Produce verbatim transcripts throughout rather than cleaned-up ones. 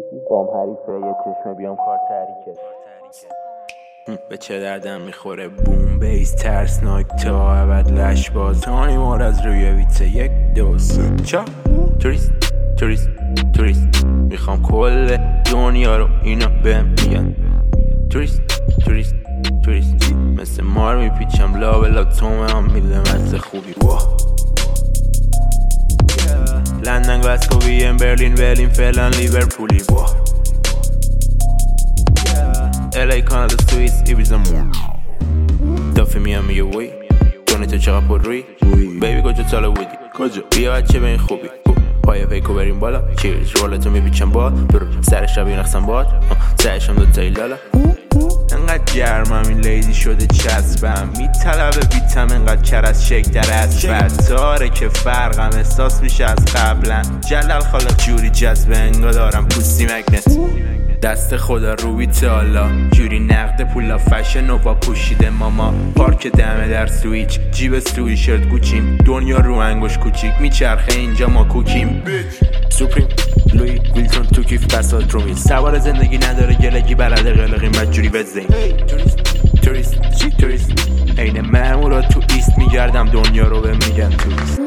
بام حریفه یه چشمه بیام کار تحریکه. به چه دردم میخوره بوم بیس ترسناک تا ابد لش باز تانی مار از روی ویتسه یک دو سه چا توریست توریست توریست میخوام کل دنیا رو اینا بهم میگن توریست توریست توریست مثل مار میپیچم لا بلا تومه هم میده مثل خوبی واه لندن گلاسکو ویم برلین ولین فلان لیورپولی واه الی کانادا سوئیس ایبیزا مون دافی میام میگه وی دونی تو چقدر پر روی بیبی کجا سالا بودی کجا بیا بچه به این خوبی پای پیکو بریم بالا چیرز رولتو میپیچم باد برو سرش رو بینقصم باد سرش هم دوتایی لالا انقدر گرمم این لیدی شده چسبم میطلبه بیتم انقدر کرس شک در اسفلت تاره که فرقم احساس میشه از قبلا جلال خالق جوری جذبه انگا دارم پوستی مگنت دست خدا رو بیت حالا جوری نقد پولا فشن و با پوشیده ماما پارک دمه در سویچ جیب سوی شرت گوچیم دنیا رو انگوش کوچیک میچرخه اینجا ما کوکیم سوپریم لوی ویلتون تو کیف بسات رو میل سوار زندگی نداره گلگی بلده قلقیم بدجوری بزین توریست توریست این مامورا تو ایست میگردم دنیا رو به میگن توریست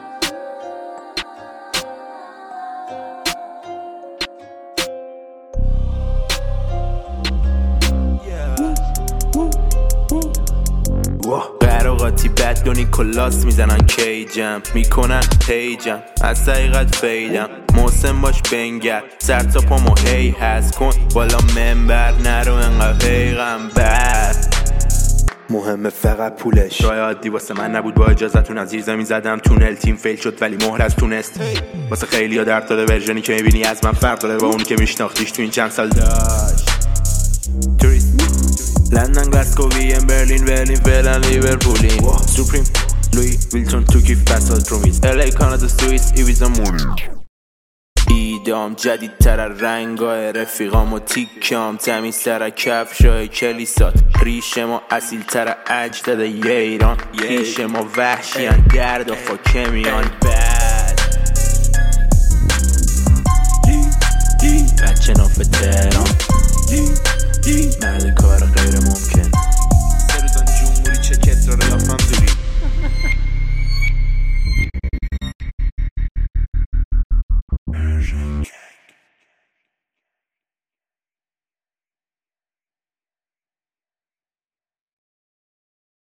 قراقاتی بد دونی کلاس میزنن کیجم میکنن پیجم از حقیقت فیدم موسم باش بنگر سر تا پامو هی هست کن بالا منبر نرو انقدر پیغمبر مهمه فقط پولش راه عادی واسه من نبود با اجازتون از زیر زمین زدم تونل تیم فیل شد ولی مهر از تونست واسه خیلی ها درد داده ورژنی که میبینی از من فرق داره با اونی که میشناختیش تو این چند سال داشت لندن گلاسکو ویم برلین ولین فلان لیورپولی سوپریم لوی ویلتون تو کیف بسات رو میز الی کانادا سوئیس ایبیزا مون ایدام جدیدتر رنگای رفیقام و تیکام تمیزتر کفشای کلیسات ریش ما اصیلتر اجداد یه ایران ریش ما وحشیان درد و فاکمیان بد بچه ناف تهران مرد کار غیر ممکن